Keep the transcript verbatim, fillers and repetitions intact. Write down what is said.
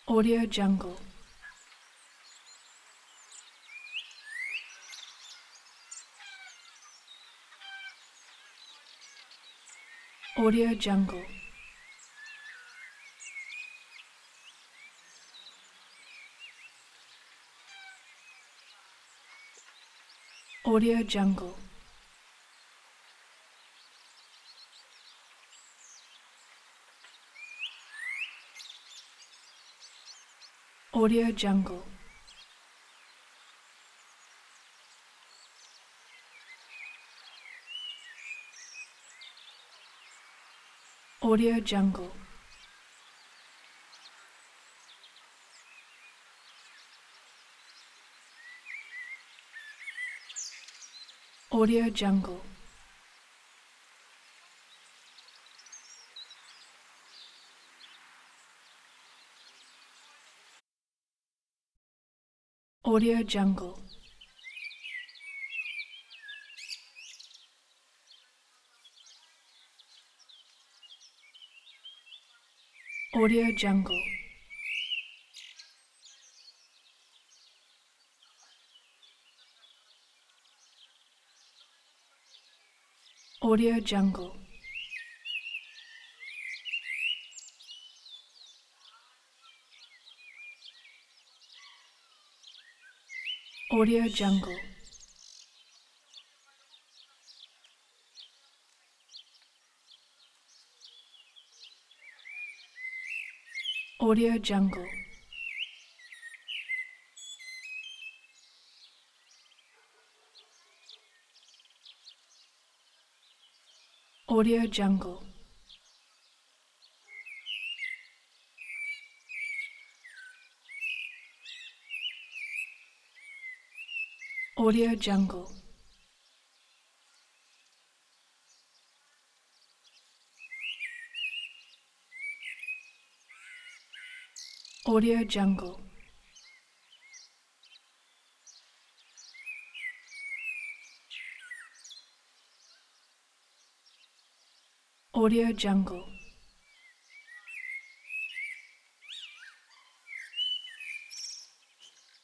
Audio Jungle. Audio Jungle. Audio Jungle. Audio Jungle. Audio Jungle. Audio Jungle. Audio Jungle. Audio Jungle. Audio Jungle. Audio Jungle. Audio Jungle. Audio Jungle. Audio Jungle. Audio Jungle. Audio Jungle.